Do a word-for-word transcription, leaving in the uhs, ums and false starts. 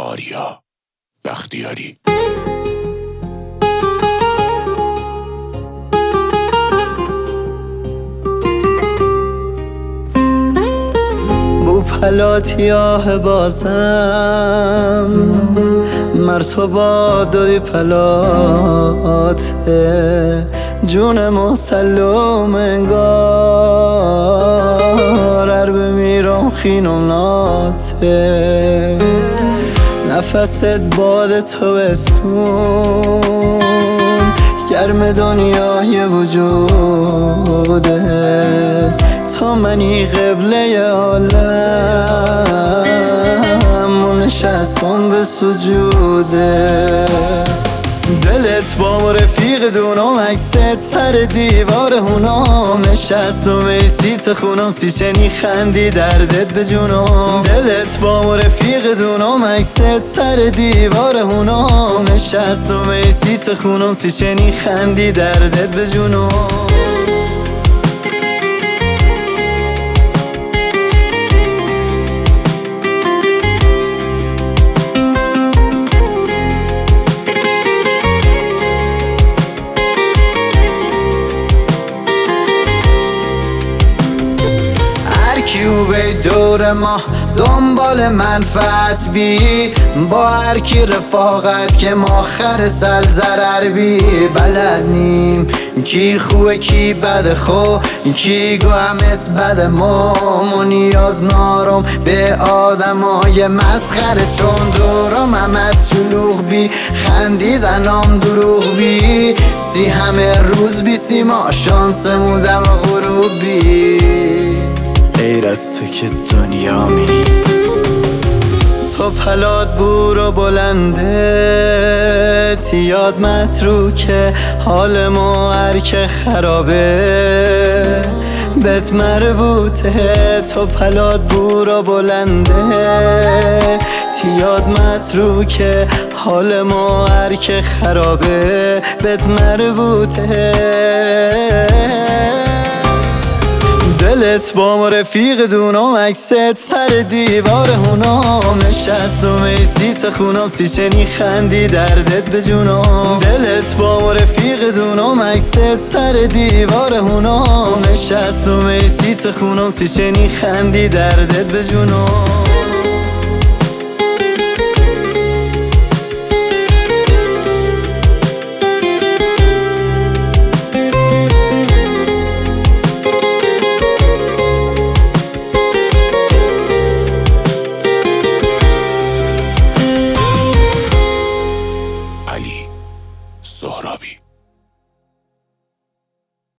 آریا بختیاری. پلاتیاه بازم مرتبا دادی پلاته جون مسلم انگار ار بمیرم خینوناته نفست باد تابستون گرم دنیای وجوده تو منی قبله عالم و نشستم به سجوده دلت با رفیق دونم عکست سر دیوار هونم نشستم ایسیت خونم سی چنی خندی دردت به جونم دلت با رفیق دونم عکست سر دیوار هونم نشستم ایسیت خونم سی چنی خندی دردت به جونم کیو به دور ما دنبال منفعت بی با هر کی رفاقت که ما خر سر ضرر بی بلد نیم کی خوه کی بد خو کی گوهم اس بد ما نیاز نارم به آدمای مسخره چون دورم هم از شلوغ بی خندیدنم دروغ بی سی همه روز بی سی ما شانس مودم غروب بی غیر از تو که دنیا می تو پلات بور و بلنده تیاد متروکه حال ما هر که خرابه بهت مربوطه تو پلات بور و بلنده تیاد متروکه حال ما هر که خرابه بهت مربوطه دلت با ما رفیق دونم عکست سر دیوار هونم نشستم ایسیت خونم سی چنی خندی دردت به جونم دلت با ما رفیق دونم عکست سر دیوار هونم نشستم ایسیت خونم سی چنی خندی دردت به جونم علی سهرابی.